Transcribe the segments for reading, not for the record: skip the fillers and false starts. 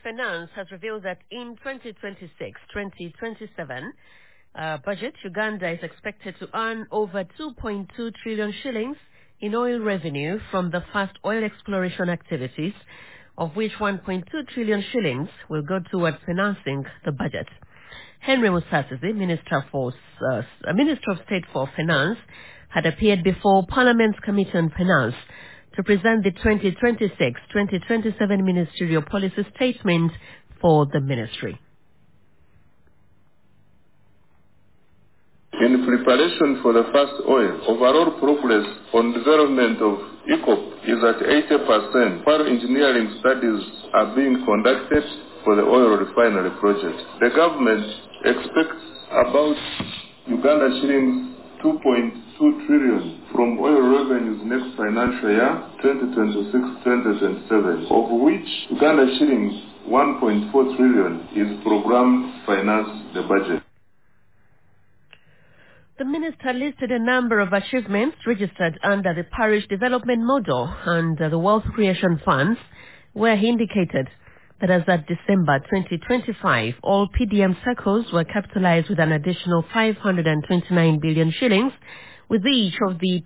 Finance has revealed that in 2026-2027 budget, Uganda is expected to earn over 2.2 trillion shillings in oil revenue from the first oil exploration activities, of which 1.2 trillion shillings will go towards financing the budget. Henry Musasizi, Minister of State for Finance, had appeared before Parliament's Committee on Finance to present the 2026-2027 ministerial policy statement for the ministry. In preparation for the first oil, overall progress on development of ECOP is at 80%, while engineering studies are being conducted for the oil refinery project. The government expects about Uganda shillings 2.2 trillion from oil revenues next financial year, 2026-2027, of which Uganda shillings 1.4 trillion is programmed to finance the budget. The minister listed a number of achievements registered under the Parish Development Model and the Wealth Creation Funds, where he indicated that as at December 2025, all PDM circles were capitalized with an additional 529 billion shillings, with each of the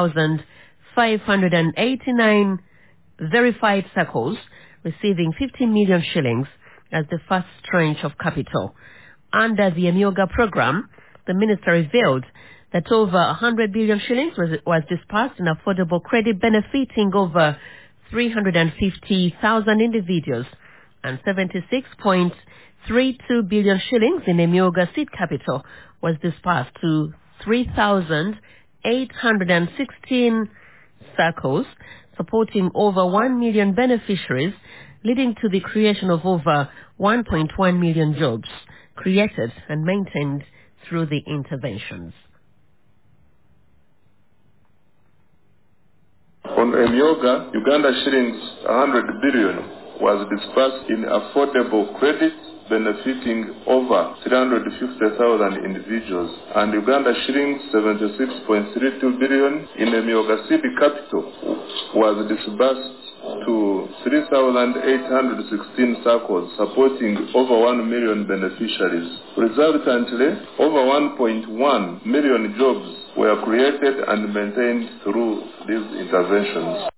10,589 verified circles receiving 50 million shillings as the first tranche of capital. Under the Emyoga program, the minister revealed that over 100 billion shillings was dispersed in affordable credit benefiting over 350,000 individuals, and 76.32 billion shillings in Emyoga seed capital was dispersed to 3,816 circles, supporting over 1 million beneficiaries, leading to the creation of over 1.1 million jobs created and maintained through the interventions. On Emyoga, Uganda shillings 100 billion was dispersed in affordable credit benefiting over 350,000 individuals, and Uganda shillings 76.32 billion in Emyoga seed capital was disbursed to 3,816 circles, supporting over 1 million beneficiaries. Resultantly, over 1.1 million jobs were created and maintained through these interventions.